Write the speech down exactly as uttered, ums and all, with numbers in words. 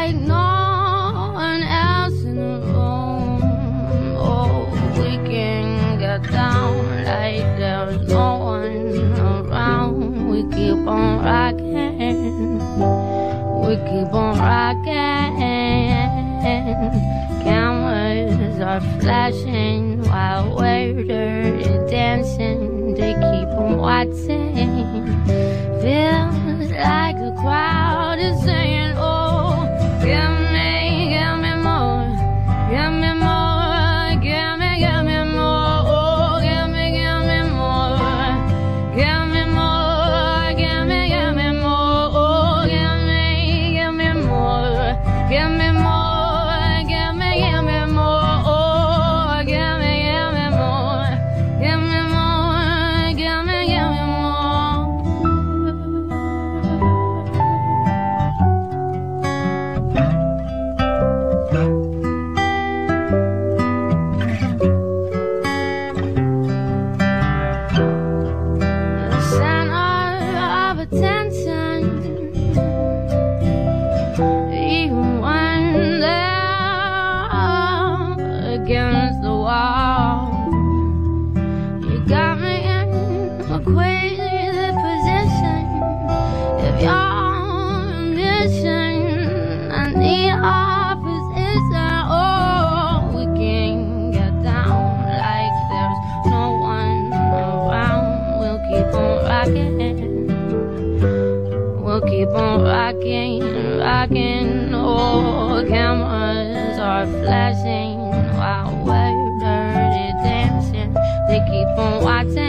like no one else in the room. Oh, we can get down like there's no one around. We keep on rocking, we keep on rocking. Cameras are flashing while waiters are dancing. They keep on watching. Feels like the crowd is saying, oh, give me, give me more, give me more, give me, give me more, oh, give me, give me more, give me more, give me, give me more, oh, give me, give me more, give me more. Against the wall, you got me in a crazy position. If you're missing, I need opposition. Oh, we can get down like there's no one around. We'll keep on rocking, we'll keep on rocking, rocking. Oh, cameras are flashing while we're dirty dancing. They keep on watching.